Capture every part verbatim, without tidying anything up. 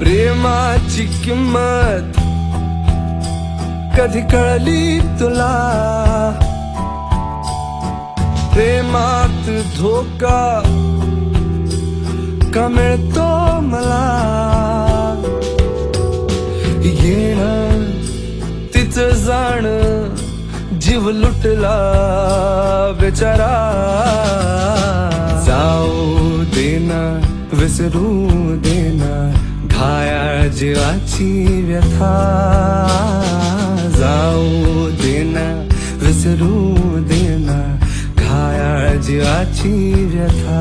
प्रेमाची किंमत कधी कळली तुला? प्रेमात धोका का मिळतो मला? येणं तिचं जाणं जीव लुटला बेचारा. जाऊ देना विसरू देना घायाळ जीवाची व्यथा. जाऊ देना विसरू देना घायाळ जीवाची व्यथा.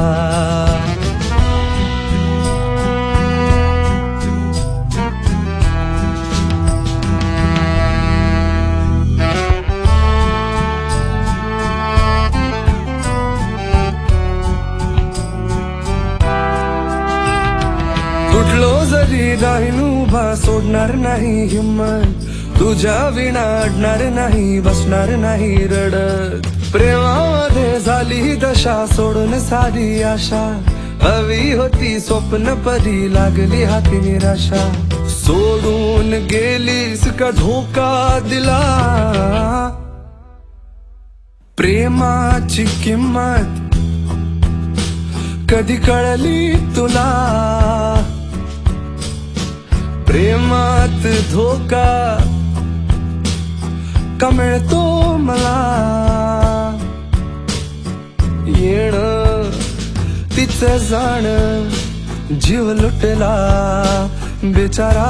तुटलो जरी राहीन उभा सोडणार नाही हिम्मत. तुझ्या विना अडणार नाही बसणार नाही रडत. प्रेमामध्ये झाली दशा सोडून सारी आशा. हवी होती स्वप्न परी लागली हाती निराशा. सोडून गेलीस का धोका दिला? प्रेमाची किंमत कधी कळली तुला? प्रेमात धोका का मिळतो मला? येणं तिचं जाणं जीव लुटला बेचारा.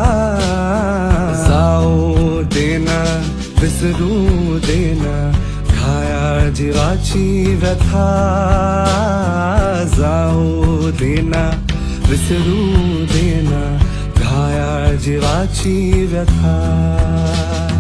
जाऊ देना विसरू देना घायाळ जीवाची व्यथा. जाऊ देना विसरू देना घायाळ जीवाची व्यथा.